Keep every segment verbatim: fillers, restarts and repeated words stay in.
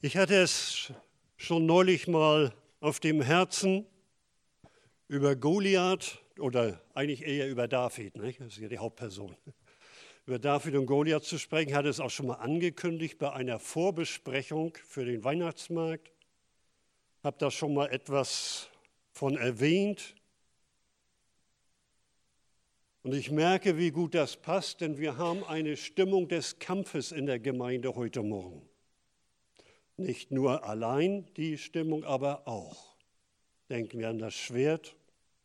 Ich hatte es schon neulich mal auf dem Herzen, über Goliath, oder eigentlich eher über David, nicht? Das ist ja die Hauptperson, über David und Goliath zu sprechen. Ich hatte es auch schon mal angekündigt bei einer Vorbesprechung für den Weihnachtsmarkt. Habe da schon mal etwas von erwähnt. Und ich merke, wie gut das passt, denn wir haben eine Stimmung des Kampfes in der Gemeinde heute Morgen. Nicht nur allein die Stimmung, aber auch. Denken wir an das Schwert.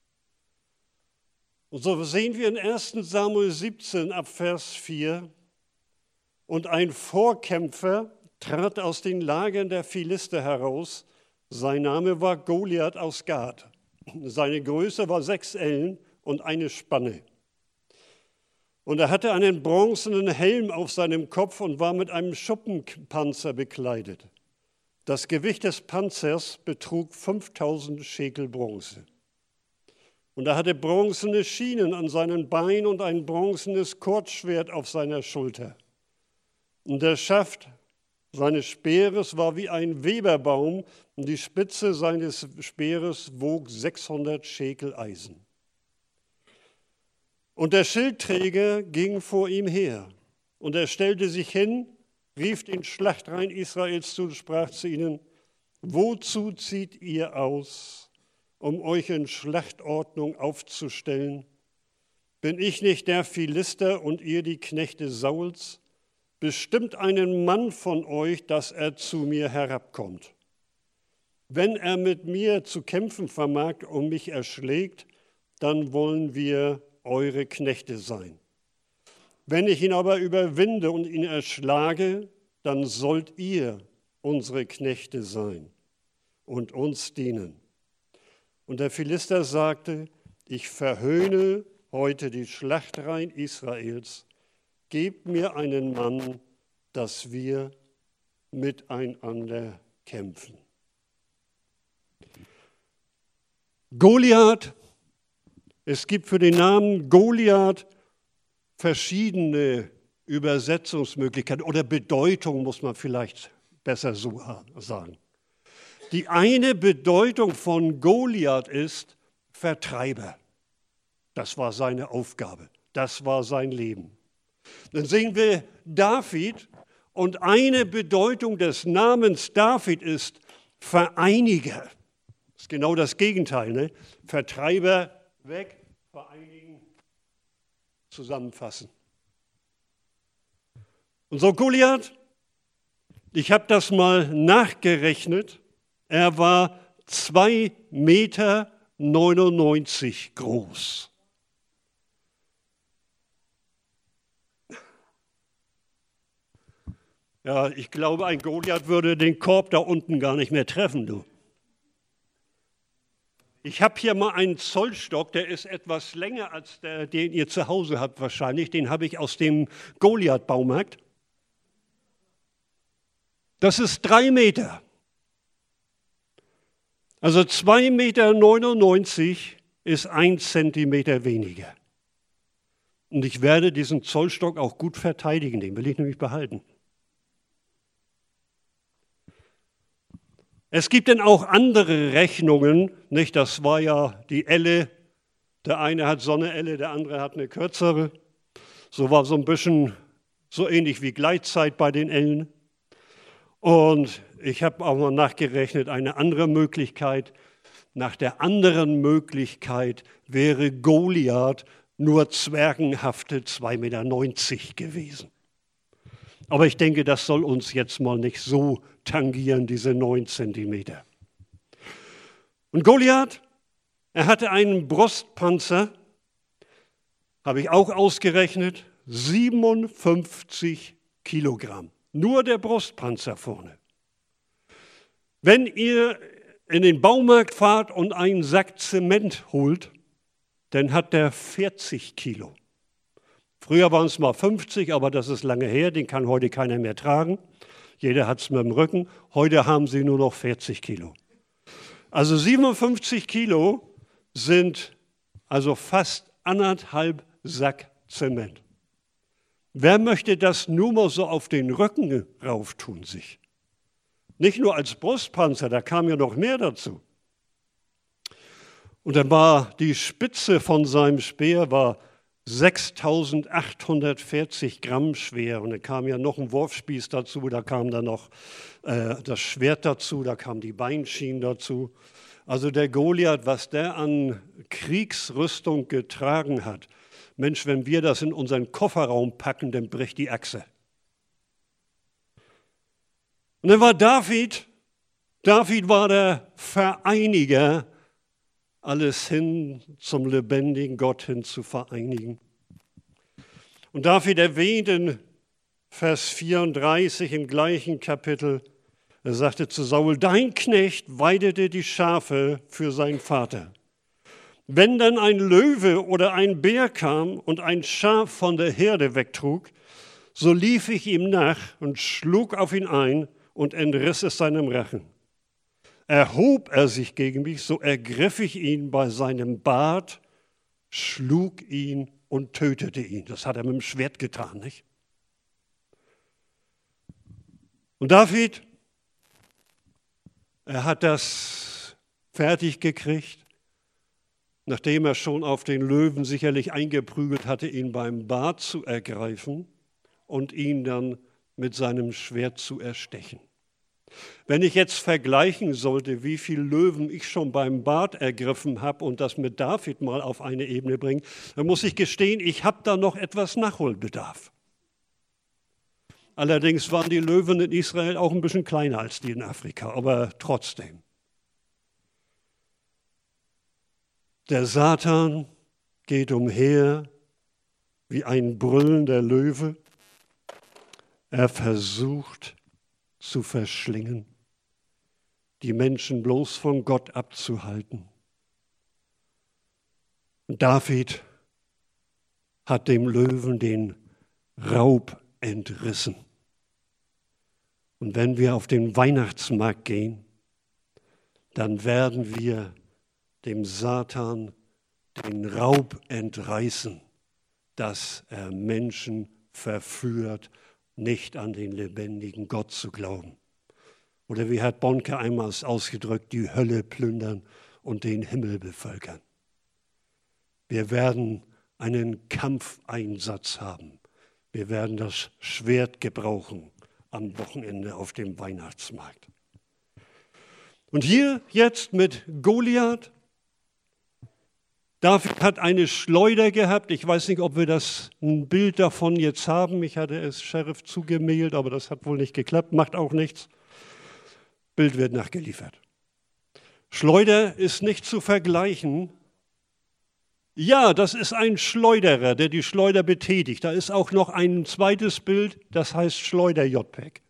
Und so sehen wir in ersten Samuel siebzehn ab Vers vier, und ein Vorkämpfer trat aus den Lagern der Philister heraus. Sein Name war Goliath aus Gath. Seine Größe war sechs Ellen und eine Spanne. Und er hatte einen bronzenen Helm auf seinem Kopf und war mit einem Schuppenpanzer bekleidet. Das Gewicht des Panzers betrug fünftausend Schekel Bronze. Und er hatte bronzene Schienen an seinen Beinen und ein bronzenes Kurzschwert auf seiner Schulter. Und der Schaft seines Speeres war wie ein Weberbaum und die Spitze seines Speeres wog sechshundert Schekel Eisen. Und der Schildträger ging vor ihm her. Und er stellte sich hin, rief den Schlachtreihen Israels zu und sprach zu ihnen: Wozu zieht ihr aus, um euch in Schlachtordnung aufzustellen? Bin ich nicht der Philister und ihr die Knechte Sauls? Bestimmt einen Mann von euch, dass er zu mir herabkommt. Wenn er mit mir zu kämpfen vermag und mich erschlägt, dann wollen wir eure Knechte sein. Wenn ich ihn aber überwinde und ihn erschlage, dann sollt ihr unsere Knechte sein und uns dienen. Und der Philister sagte: Ich verhöhne heute die Schlachtreihen Israels. Gebt mir einen Mann, dass wir miteinander kämpfen. Goliath, es gibt für den Namen Goliath verschiedene Übersetzungsmöglichkeiten oder Bedeutung, muss man vielleicht besser so sagen. Die eine Bedeutung von Goliath ist Vertreiber. Das war seine Aufgabe, das war sein Leben. Dann sehen wir David, und eine Bedeutung des Namens David ist Vereiniger. Das ist genau das Gegenteil, ne? Vertreiber weg, vereinigen, zusammenfassen. Und so Goliath, ich habe das mal nachgerechnet, er war zwei Meter neunundneunzig groß. Ja, ich glaube, ein Goliath würde den Korb da unten gar nicht mehr treffen, du. Ich habe hier mal einen Zollstock, der ist etwas länger als der, den ihr zu Hause habt wahrscheinlich. Den habe ich aus dem Goliath-Baumarkt. Das ist drei Meter. Also zwei Meter neunundneunzig ist ein Zentimeter weniger. Und ich werde diesen Zollstock auch gut verteidigen, den will ich nämlich behalten. Es gibt dann auch andere Rechnungen, nicht? Das war ja die Elle. Der eine hat so eine Elle, der andere hat eine kürzere. So war so ein bisschen so ähnlich wie Gleitzeit bei den Ellen. Und ich habe auch mal nachgerechnet, eine andere Möglichkeit. Nach der anderen Möglichkeit wäre Goliath nur zwergenhafte zwei Meter neunzig gewesen. Aber ich denke, das soll uns jetzt mal nicht so tangieren, diese neun Zentimeter. Und Goliath, er hatte einen Brustpanzer, habe ich auch ausgerechnet, siebenundfünfzig Kilogramm. Nur der Brustpanzer vorne. Wenn ihr in den Baumarkt fahrt und einen Sack Zement holt, dann hat der vierzig Kilo. Früher waren es mal fünfzig, aber das ist lange her, den kann heute keiner mehr tragen. Jeder hat es mit dem Rücken. Heute haben sie nur noch vierzig Kilo. Also siebenundfünfzig Kilo sind also fast anderthalb Sack Zement. Wer möchte das nur mal so auf den Rücken rauf tun sich? Nicht nur als Brustpanzer, da kam ja noch mehr dazu. Und dann war die Spitze von seinem Speer war sechstausendachthundertvierzig Gramm schwer. Und dann kam ja noch ein Wurfspieß dazu, da kam dann noch äh, das Schwert dazu, da kamen die Beinschienen dazu. Also der Goliath, was der an Kriegsrüstung getragen hat, Mensch, wenn wir das in unseren Kofferraum packen, dann bricht die Achse. Und dann war David, David war der Vereiniger, alles hin zum lebendigen Gott hin zu vereinigen. Und David erwähnt in Vers vierunddreißig im gleichen Kapitel, er sagte zu Saul, dein Knecht weidete die Schafe für seinen Vater. Wenn dann ein Löwe oder ein Bär kam und ein Schaf von der Herde wegtrug, so lief ich ihm nach und schlug auf ihn ein und entriss es seinem Rachen. Erhob er sich gegen mich, so ergriff ich ihn bei seinem Bart, schlug ihn und tötete ihn. Das hat er mit dem Schwert getan, nicht? Und David, er hat das fertig gekriegt, nachdem er schon auf den Löwen sicherlich eingeprügelt hatte, ihn beim Bart zu ergreifen und ihn dann mit seinem Schwert zu erstechen. Wenn ich jetzt vergleichen sollte, wie viele Löwen ich schon beim Bart ergriffen habe und das mit David mal auf eine Ebene bringen, dann muss ich gestehen, ich habe da noch etwas Nachholbedarf. Allerdings waren die Löwen in Israel auch ein bisschen kleiner als die in Afrika, aber trotzdem. Der Satan geht umher wie ein brüllender Löwe. Er versucht zu verschlingen, die Menschen bloß von Gott abzuhalten. Und David hat dem Löwen den Raub entrissen. Und wenn wir auf den Weihnachtsmarkt gehen, dann werden wir dem Satan den Raub entreißen, dass er Menschen verführt, nicht an den lebendigen Gott zu glauben. Oder wie hat Bonke einmal ausgedrückt, die Hölle plündern und den Himmel bevölkern. Wir werden einen Kampfeinsatz haben. Wir werden das Schwert gebrauchen am Wochenende auf dem Weihnachtsmarkt. Und hier jetzt mit Goliath. David hat eine Schleuder gehabt. Ich weiß nicht, ob wir das ein Bild davon jetzt haben. Ich hatte es Sheriff zugemailt, aber das hat wohl nicht geklappt. Macht auch nichts. Bild wird nachgeliefert. Schleuder ist nicht zu vergleichen. Ja, das ist ein Schleuderer, der die Schleuder betätigt. Da ist auch noch ein zweites Bild, das heißt Schleuder-J-P E G.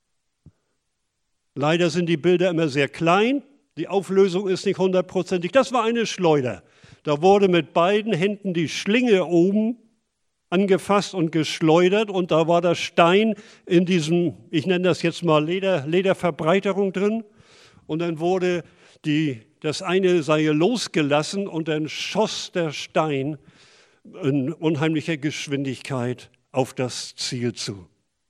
Leider sind die Bilder immer sehr klein. Die Auflösung ist nicht hundertprozentig. Das war eine Schleuder. Da wurde mit beiden Händen die Schlinge oben angefasst und geschleudert und da war der Stein in diesem, ich nenne das jetzt mal Leder, Lederverbreiterung drin und dann wurde die, das eine Seil losgelassen und dann schoss der Stein in unheimlicher Geschwindigkeit auf das Ziel zu.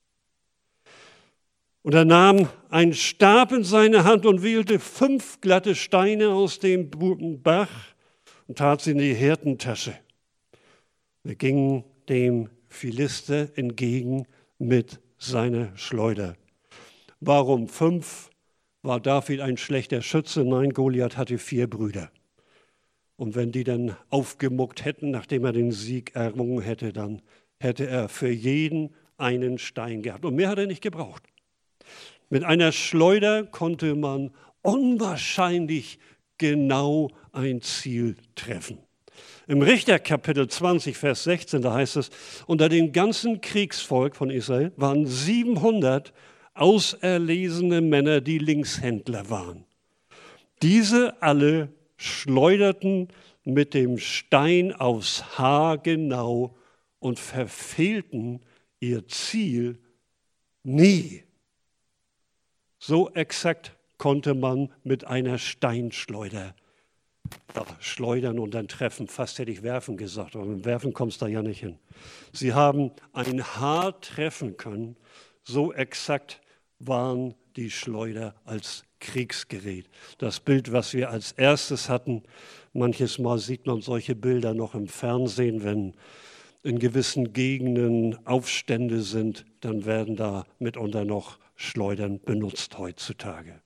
Und er nahm einen Stab in seine Hand und wählte fünf glatte Steine aus dem Bach und tat sie in die Hirtentasche. Er ging dem Philister entgegen mit seiner Schleuder. Warum fünf? War David ein schlechter Schütze? Nein, Goliath hatte vier Brüder. Und wenn die dann aufgemuckt hätten, nachdem er den Sieg errungen hätte, dann hätte er für jeden einen Stein gehabt. Und mehr hat er nicht gebraucht. Mit einer Schleuder konnte man unwahrscheinlich genau ein Ziel treffen. Im Richter Kapitel zwanzig, Vers sechzehn, da heißt es, unter dem ganzen Kriegsvolk von Israel waren siebenhundert auserlesene Männer, die Linkshändler waren. Diese alle schleuderten mit dem Stein aufs Haar genau und verfehlten ihr Ziel nie. So exakt konnte man mit einer Steinschleuder schleudern und dann treffen. Fast hätte ich werfen gesagt, aber mit werfen kommst du da ja nicht hin. Sie haben ein Haar treffen können, so exakt waren die Schleuder als Kriegsgerät. Das Bild, was wir als erstes hatten, manches Mal sieht man solche Bilder noch im Fernsehen, wenn in gewissen Gegenden Aufstände sind, dann werden da mitunter noch Schleudern benutzt heutzutage.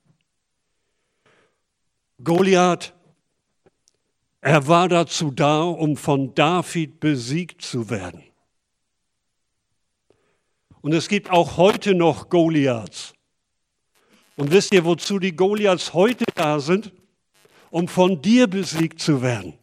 Goliath, er war dazu da, um von David besiegt zu werden. Und es gibt auch heute noch Goliaths. Und wisst ihr, wozu die Goliaths heute da sind? Um von dir besiegt zu werden.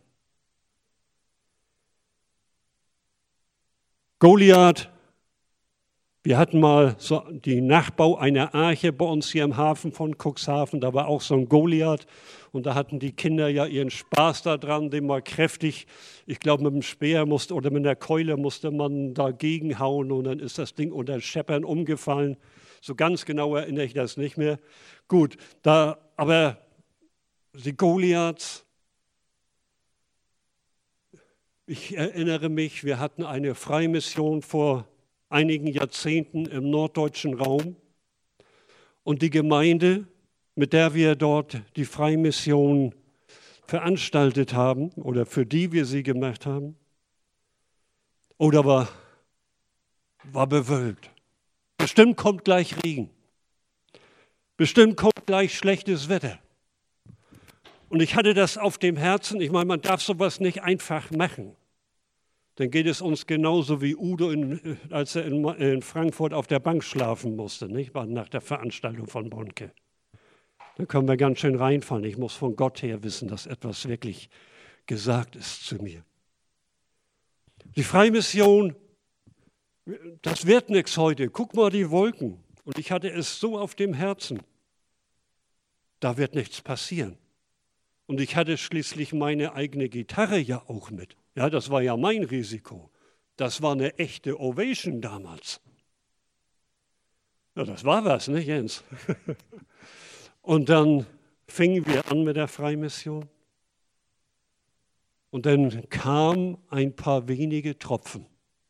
Goliath, wir hatten mal so den Nachbau einer Arche bei uns hier im Hafen von Cuxhaven, da war auch so ein Goliath und da hatten die Kinder ja ihren Spaß daran, den mal kräftig, ich glaube mit dem Speer musste oder mit der Keule musste man dagegen hauen und dann ist das Ding unter Scheppern umgefallen. So ganz genau erinnere ich das nicht mehr. Gut, da, aber die Goliaths, ich erinnere mich, wir hatten eine Freimission vor einigen Jahrzehnten im norddeutschen Raum und die Gemeinde, mit der wir dort die Freimission veranstaltet haben oder für die wir sie gemacht haben, oder war, war bewölkt. Bestimmt kommt gleich Regen. Bestimmt kommt gleich schlechtes Wetter. Und ich hatte das auf dem Herzen, ich meine, man darf sowas nicht einfach machen. Dann geht es uns genauso wie Udo, in, als er in, in Frankfurt auf der Bank schlafen musste, nicht? Nach der Veranstaltung von Bonke. Da können wir ganz schön reinfallen. Ich muss von Gott her wissen, dass etwas wirklich gesagt ist zu mir. Die Freimission, das wird nichts heute. Guck mal die Wolken. Und ich hatte es so auf dem Herzen. Da wird nichts passieren. Und ich hatte schließlich meine eigene Gitarre ja auch mit. Ja, das war ja mein Risiko. Das war eine echte Ovation damals. Ja, das war was, ne, Jens? Und dann fingen wir an mit der Freimission. Und dann kamen ein paar wenige Tropfen.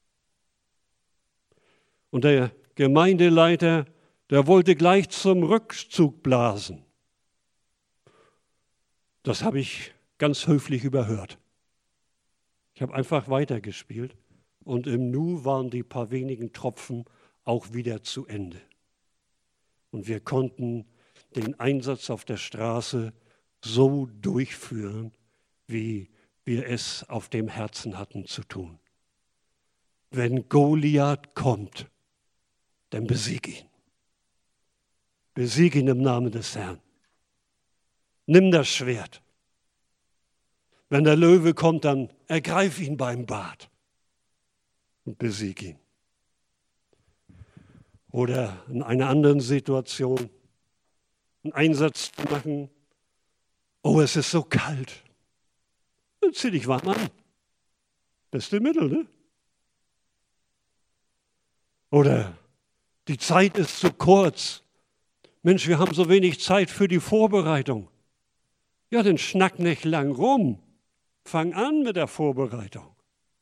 Und der Gemeindeleiter, der wollte gleich zum Rückzug blasen. Das habe ich ganz höflich überhört. Ich habe einfach weitergespielt und im Nu waren die paar wenigen Tropfen auch wieder zu Ende. Und wir konnten den Einsatz auf der Straße so durchführen, wie wir es auf dem Herzen hatten zu tun. Wenn Goliath kommt, dann besieg ihn. Besieg ihn im Namen des Herrn. Nimm das Schwert. Wenn der Löwe kommt, dann ergreif ihn beim Bart und besieg ihn. Oder in einer anderen Situation einen Einsatz zu machen. Oh, es ist so kalt. Dann zieh dich warm an. Beste Mittel, ne? Oder die Zeit ist zu kurz. Mensch, wir haben so wenig Zeit für die Vorbereitung. Ja, dann schnack nicht lang rum. Fang an mit der Vorbereitung.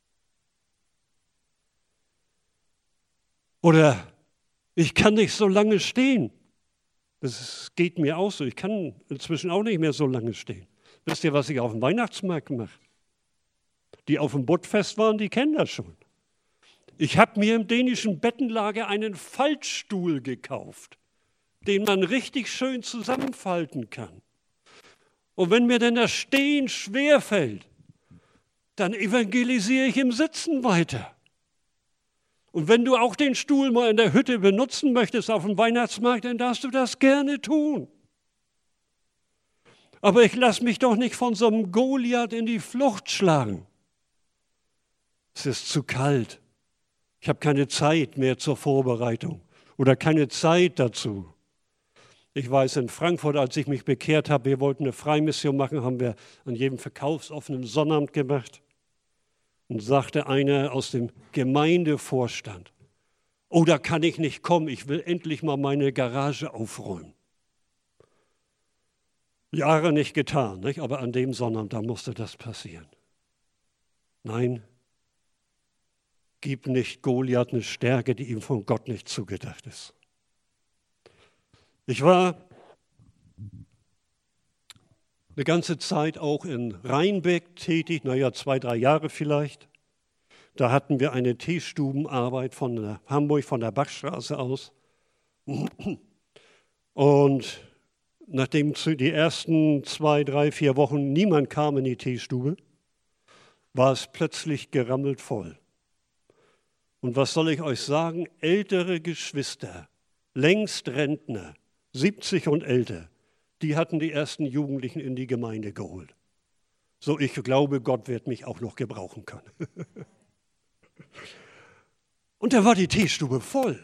Oder ich kann nicht so lange stehen. Das geht mir auch so. Ich kann inzwischen auch nicht mehr so lange stehen. Wisst ihr, was ich auf dem Weihnachtsmarkt mache? Die auf dem Buttfest waren, die kennen das schon. Ich habe mir im dänischen Bettenlager einen Faltstuhl gekauft, den man richtig schön zusammenfalten kann. Und wenn mir denn das Stehen schwerfällt, dann evangelisiere ich im Sitzen weiter. Und wenn du auch den Stuhl mal in der Hütte benutzen möchtest auf dem Weihnachtsmarkt, dann darfst du das gerne tun. Aber ich lasse mich doch nicht von so einem Goliath in die Flucht schlagen. Es ist zu kalt. Ich habe keine Zeit mehr zur Vorbereitung oder keine Zeit dazu. Ich weiß, in Frankfurt, als ich mich bekehrt habe, wir wollten eine Freimission machen, haben wir an jedem verkaufsoffenen Sonnabend gemacht. Und sagte einer aus dem Gemeindevorstand, oh, da kann ich nicht kommen, ich will endlich mal meine Garage aufräumen. Jahre nicht getan, nicht? Aber an dem Sonnabend, da musste das passieren. Nein, gib nicht Goliath eine Stärke, die ihm von Gott nicht zugedacht ist. Ich war eine ganze Zeit auch in Rheinbeck tätig, naja, zwei, drei Jahre vielleicht. Da hatten wir eine Teestubenarbeit von der Hamburg, von der Bachstraße aus. Und nachdem die ersten zwei, drei, vier Wochen niemand kam in die Teestube, war es plötzlich gerammelt voll. Und was soll ich euch sagen? Ältere Geschwister, längst Rentner, siebzig und älter, die hatten die ersten Jugendlichen in die Gemeinde geholt. So, ich glaube, Gott wird mich auch noch gebrauchen können. Und da war die Teestube voll.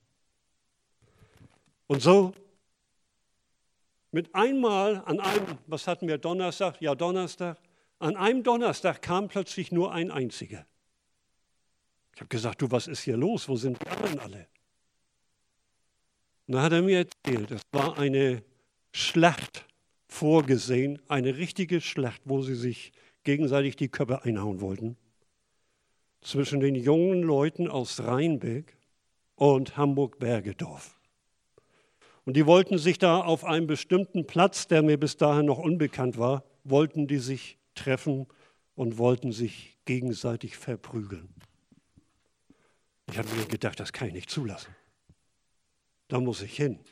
Und so, mit einmal an einem, was hatten wir Donnerstag? Ja, Donnerstag. An einem Donnerstag kam plötzlich nur ein einziger. Ich habe gesagt, du, was ist hier los? Wo sind die anderen alle? Und da hat er mir erzählt, es war eine Schlacht vorgesehen, eine richtige Schlacht, wo sie sich gegenseitig die Köpfe einhauen wollten, zwischen den jungen Leuten aus Rheinbeck und Hamburg-Bergedorf. Und die wollten sich da auf einem bestimmten Platz, der mir bis dahin noch unbekannt war, wollten die sich treffen und wollten sich gegenseitig verprügeln. Ich habe mir gedacht, das kann ich nicht zulassen. Da muss ich hin.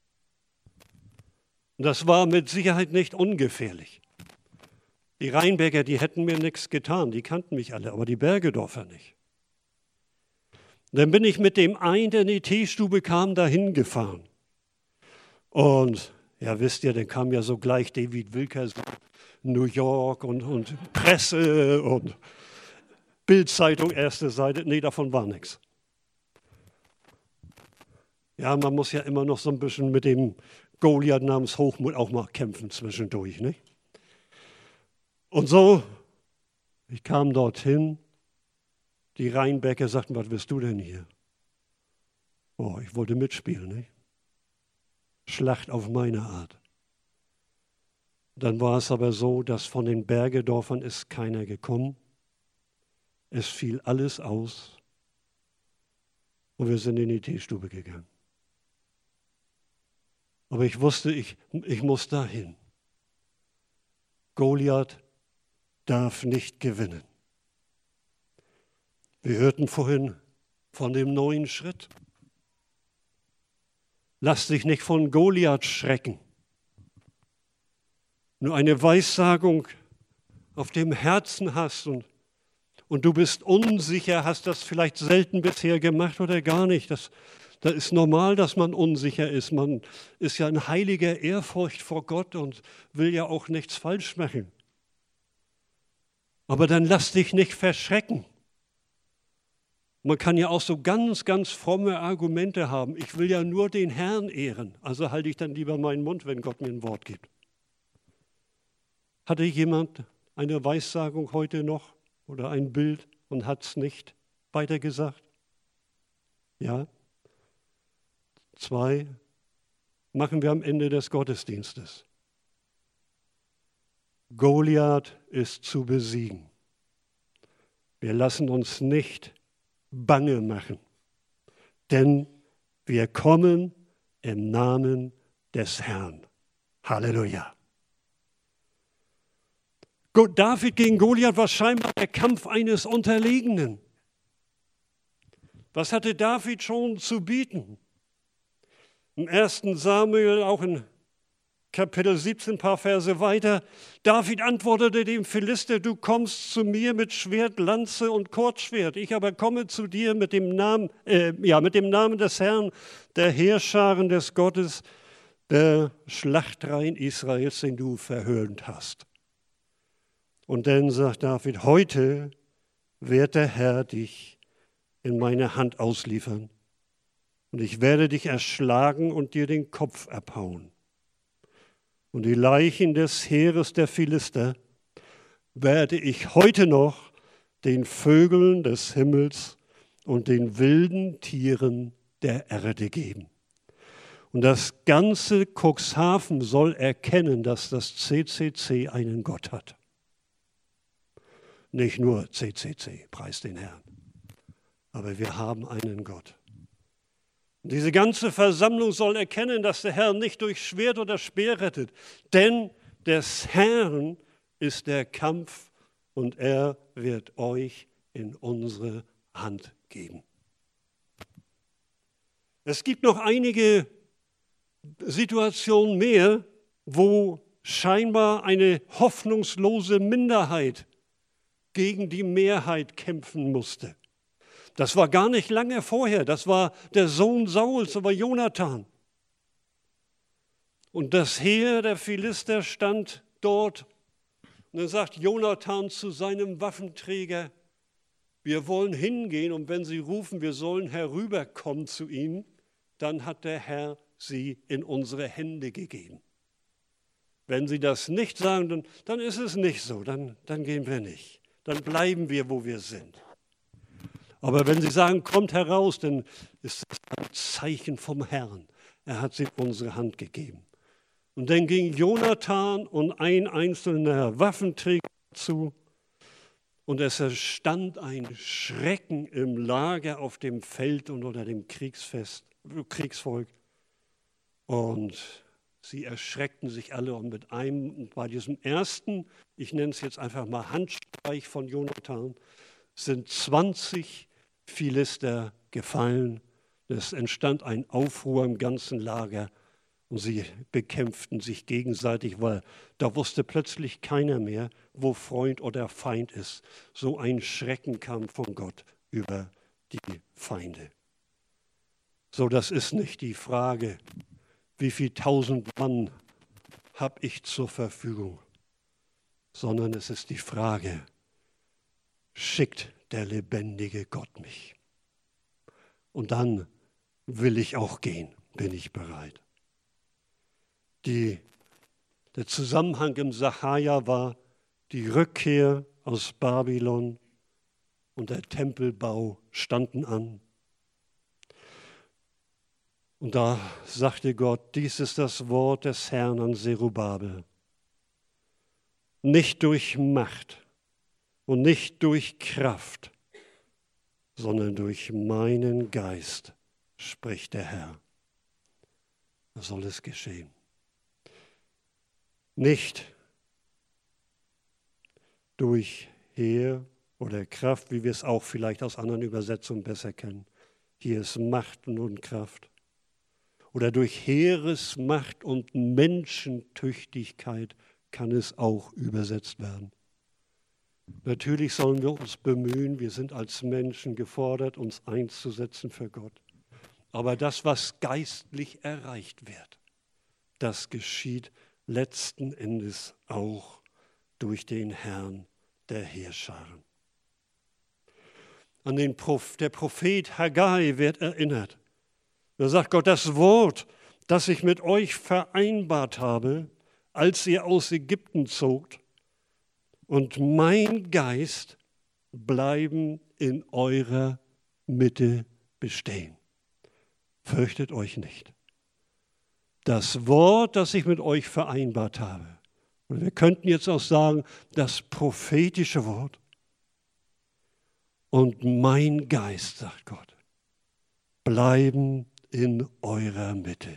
Und das war mit Sicherheit nicht ungefährlich. Die Rheinbecker, die hätten mir nichts getan, die kannten mich alle, aber die Bergedorfer nicht. Und dann bin ich mit dem einen, der in die Teestube kam, dahin gefahren. Und ja, wisst ihr, dann kam ja sogleich David Wilkerson, New York und, und Presse und Bild-Zeitung, erste Seite. Nee, davon war nichts. Ja, man muss ja immer noch so ein bisschen mit dem Goliath namens Hochmut auch mal kämpfen zwischendurch, nicht? Und so, ich kam dorthin, die Rheinbecker sagten, was willst du denn hier? Oh, ich wollte mitspielen, nicht? Schlacht auf meine Art. Dann war es aber so, dass von den Bergedorfern ist keiner gekommen. Es fiel alles aus und wir sind in die Teestube gegangen. Aber ich wusste, ich, ich muss dahin. Goliath darf nicht gewinnen. Wir hörten vorhin von dem neuen Schritt. Lass dich nicht von Goliath schrecken. Nur eine Weissagung auf dem Herzen hast und, und du bist unsicher, hast das vielleicht selten bisher gemacht oder gar nicht. Das, das ist normal, dass man unsicher ist. Man ist ja in heiliger Ehrfurcht vor Gott und will ja auch nichts falsch machen. Aber dann lass dich nicht verschrecken. Man kann ja auch so ganz, ganz fromme Argumente haben. Ich will ja nur den Herrn ehren. Also halte ich dann lieber meinen Mund, wenn Gott mir ein Wort gibt. Hatte jemand eine Weissagung heute noch oder ein Bild und hat es nicht weitergesagt? Ja. Zwei machen wir am Ende des Gottesdienstes. Goliath ist zu besiegen. Wir lassen uns nicht bange machen, denn wir kommen im Namen des Herrn. Halleluja. David gegen Goliath war scheinbar der Kampf eines Unterlegenen. Was hatte David schon zu bieten? Im ersten Samuel, auch in Kapitel siebzehn, ein paar Verse weiter, David antwortete dem Philister, du kommst zu mir mit Schwert, Lanze und Kurzschwert, ich aber komme zu dir mit dem Namen, äh, ja, mit dem Namen des Herrn, der Heerscharen des Gottes, der Schlachtreihen Israels, den du verhöhnt hast. Und dann sagt David, heute wird der Herr dich in meine Hand ausliefern und ich werde dich erschlagen und dir den Kopf abhauen. Und die Leichen des Heeres der Philister werde ich heute noch den Vögeln des Himmels und den wilden Tieren der Erde geben. Und das ganze Cuxhaven soll erkennen, dass das C C C einen Gott hat. Nicht nur C C C, preis den Herrn, aber wir haben einen Gott. Diese ganze Versammlung soll erkennen, dass der Herr nicht durch Schwert oder Speer rettet, denn des Herrn ist der Kampf und er wird euch in unsere Hand geben. Es gibt noch einige Situationen mehr, wo scheinbar eine hoffnungslose Minderheit gegen die Mehrheit kämpfen musste. Das war gar nicht lange vorher, das war der Sohn Sauls, aber Jonathan. Und das Heer der Philister stand dort und dann sagt Jonathan zu seinem Waffenträger, wir wollen hingehen und wenn sie rufen, wir sollen herüberkommen zu ihnen, dann hat der Herr sie in unsere Hände gegeben. Wenn sie das nicht sagen, dann, dann ist es nicht so, dann, dann gehen wir nicht. Dann bleiben wir, wo wir sind. Aber wenn sie sagen, kommt heraus, dann ist das ein Zeichen vom Herrn. Er hat sie in unsere Hand gegeben. Und dann ging Jonathan und ein einzelner Waffenträger zu und es entstand ein Schrecken im Lager auf dem Feld und unter dem Kriegsfest, Kriegsvolk. Und sie erschreckten sich alle und mit einem, bei diesem ersten, ich nenne es jetzt einfach mal Handstreich von Jonathan, sind zwanzig Philister gefallen. Es entstand ein Aufruhr im ganzen Lager und sie bekämpften sich gegenseitig, weil da wusste plötzlich keiner mehr, wo Freund oder Feind ist. So ein Schrecken kam von Gott über die Feinde. So, das ist nicht die Frage, wie viel tausend Mann habe ich zur Verfügung, sondern es ist die Frage, schickt der lebendige Gott mich? Und dann will ich auch gehen, bin ich bereit. Die, der Zusammenhang im Sacharja war die Rückkehr aus Babylon und der Tempelbau standen an. Und da sagte Gott, dies ist das Wort des Herrn an Zerubabel. Nicht durch Macht und nicht durch Kraft, sondern durch meinen Geist, spricht der Herr. Da soll es geschehen. Nicht durch Heer oder Kraft, wie wir es auch vielleicht aus anderen Übersetzungen besser kennen. Hier ist Macht und Kraft. Oder durch Heeresmacht und Menschentüchtigkeit kann es auch übersetzt werden. Natürlich sollen wir uns bemühen, wir sind als Menschen gefordert, uns einzusetzen für Gott. Aber das, was geistlich erreicht wird, das geschieht letzten Endes auch durch den Herrn der Heerscharen. An den Proph- der Prophet Haggai wird erinnert. Da sagt Gott, das Wort, das ich mit euch vereinbart habe, als ihr aus Ägypten zogt, und mein Geist bleiben in eurer Mitte bestehen. Fürchtet euch nicht. Das Wort, das ich mit euch vereinbart habe, und wir könnten jetzt auch sagen, das prophetische Wort, und mein Geist, sagt Gott, bleiben in eurer Mitte.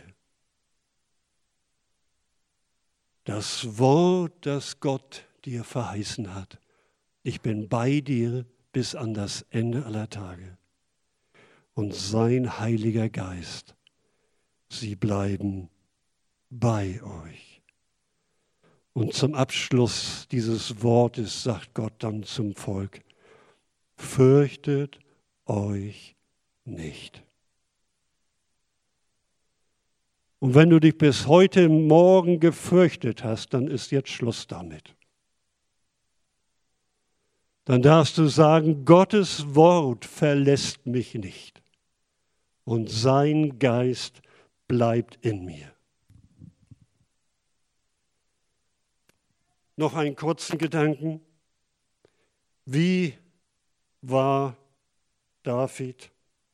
Das Wort, das Gott dir verheißen hat. Ich bin bei dir bis an das Ende aller Tage. Und sein Heiliger Geist, sie bleiben bei euch. Und zum Abschluss dieses Wortes sagt Gott dann zum Volk, fürchtet euch nicht. Und wenn du dich bis heute Morgen gefürchtet hast, dann ist jetzt Schluss damit. Dann darfst du sagen, Gottes Wort verlässt mich nicht und sein Geist bleibt in mir. Noch einen kurzen Gedanken. Wie war David?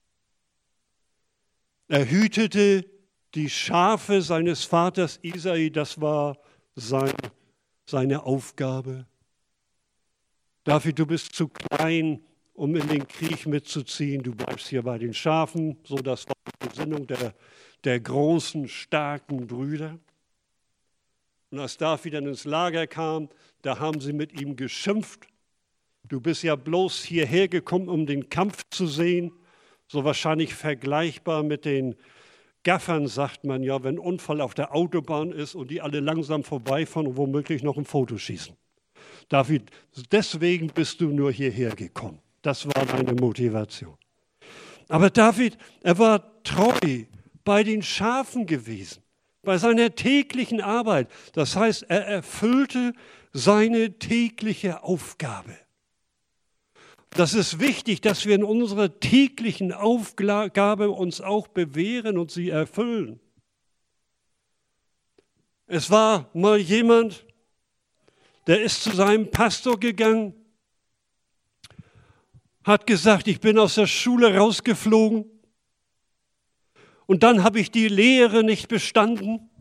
Er hütete die Schafe seines Vaters Isai, das war sein, seine Aufgabe. David, du bist zu klein, um in den Krieg mitzuziehen. Du bleibst hier bei den Schafen. So, das war die Gesinnung der, der großen, starken Brüder. Und als David dann ins Lager kam, da haben sie mit ihm geschimpft. Du bist ja bloß hierher gekommen, um den Kampf zu sehen. So wahrscheinlich vergleichbar mit den Gaffern, sagt man ja, wenn ein Unfall auf der Autobahn ist und die alle langsam vorbeifahren und womöglich noch ein Foto schießen. David, deswegen bist du nur hierher gekommen. Das war deine Motivation. Aber David, er war treu bei den Schafen gewesen, bei seiner täglichen Arbeit. Das heißt, er erfüllte seine tägliche Aufgabe. Das ist wichtig, dass wir in unserer täglichen Aufgabe uns auch bewähren und sie erfüllen. Es war mal jemand, der ist zu seinem Pastor gegangen, hat gesagt, ich bin aus der Schule rausgeflogen und dann habe ich die Lehre nicht bestanden.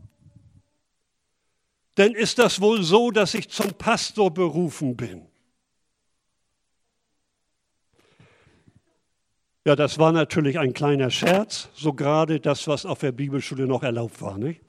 Denn ist das wohl so, dass ich zum Pastor berufen bin? Ja, das war natürlich ein kleiner Scherz, so gerade das, was auf der Bibelschule noch erlaubt war, nicht?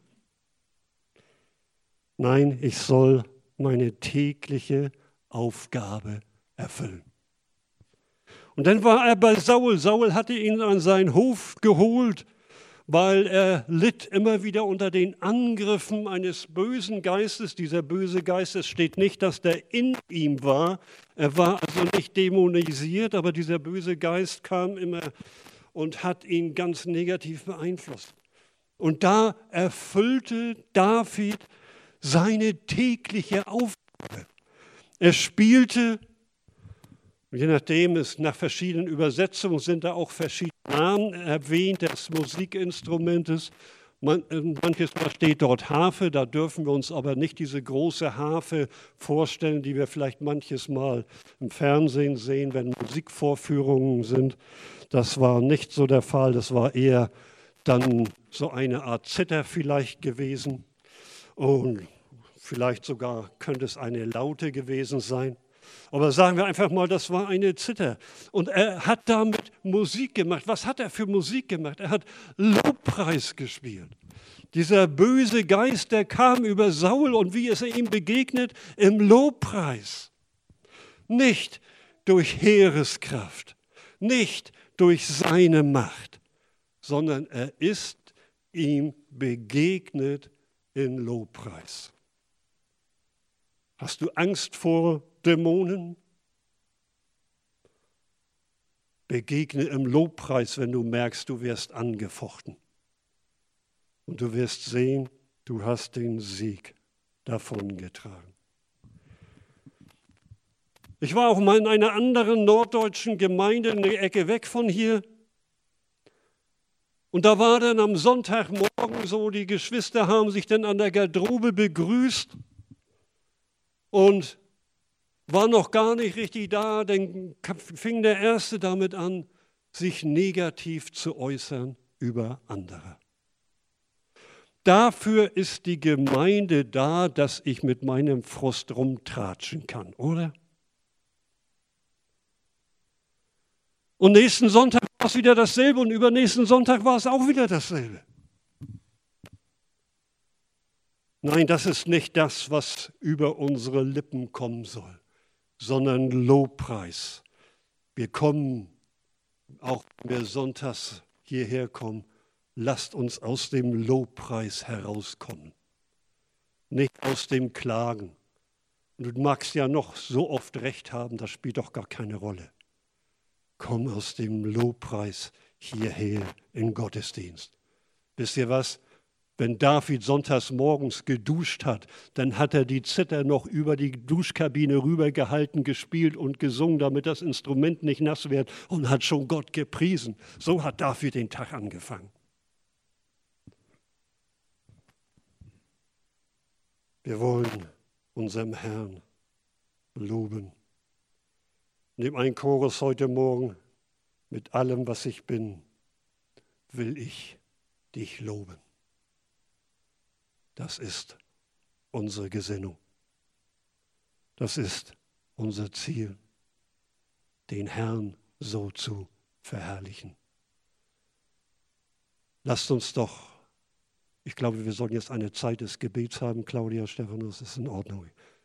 Nein, ich soll meine tägliche Aufgabe erfüllen. Und dann war er bei Saul. Saul hatte ihn an seinen Hof geholt, weil er litt immer wieder unter den Angriffen eines bösen Geistes. Dieser böse Geist, es steht nicht, dass der in ihm war. Er war also nicht dämonisiert, aber dieser böse Geist kam immer und hat ihn ganz negativ beeinflusst. Und da erfüllte David seine tägliche Aufgabe. Er spielte, je nachdem, es nach verschiedenen Übersetzungen sind da auch verschiedene Namen erwähnt des Musikinstrumentes. Man, manches Mal steht dort Harfe, da dürfen wir uns aber nicht diese große Harfe vorstellen, die wir vielleicht manches Mal im Fernsehen sehen, wenn Musikvorführungen sind. Das war nicht so der Fall, das war eher dann so eine Art Zither vielleicht gewesen. Und vielleicht sogar könnte es eine Laute gewesen sein. Aber sagen wir einfach mal, das war eine Zither. Und er hat damit Musik gemacht. Was hat er für Musik gemacht? Er hat Lobpreis gespielt. Dieser böse Geist, der kam über Saul und wie ist er ihm begegnet? Im Lobpreis. Nicht durch Heereskraft, nicht durch seine Macht, sondern er ist ihm begegnet in Lobpreis. Hast du Angst vor Dämonen? Begegne im Lobpreis, wenn du merkst, du wirst angefochten. Und du wirst sehen, du hast den Sieg davongetragen. Ich war auch mal in einer anderen norddeutschen Gemeinde, eine Ecke weg von hier. Und da war dann am Sonntagmorgen so, die Geschwister haben sich dann an der Garderobe begrüßt und war noch gar nicht richtig da, dann fing der Erste damit an, sich negativ zu äußern über andere. Dafür ist die Gemeinde da, dass ich mit meinem Frust rumtratschen kann, oder? Und nächsten Sonntag war es wieder dasselbe und übernächsten Sonntag war es auch wieder dasselbe. Nein, das ist nicht das, was über unsere Lippen kommen soll, sondern Lobpreis. Wir kommen, auch wenn wir sonntags hierher kommen, lasst uns aus dem Lobpreis herauskommen, nicht aus dem Klagen. Und du magst ja noch so oft recht haben, das spielt doch gar keine Rolle. Komm aus dem Lobpreis hierher in Gottesdienst. Wisst ihr was? Wenn David sonntags morgens geduscht hat, dann hat er die Zither noch über die Duschkabine rübergehalten, gespielt und gesungen, damit das Instrument nicht nass wird und hat schon Gott gepriesen. So hat David den Tag angefangen. Wir wollen unserem Herrn loben. Nimm einen Chorus heute Morgen. Mit allem, was ich bin, will ich dich loben. Das ist unsere Gesinnung. Das ist unser Ziel. den Herrn so zu verherrlichen. Lasst uns doch, ich glaube, wir sollten jetzt eine Zeit des Gebets haben. Claudia, Stephanus, ist in Ordnung.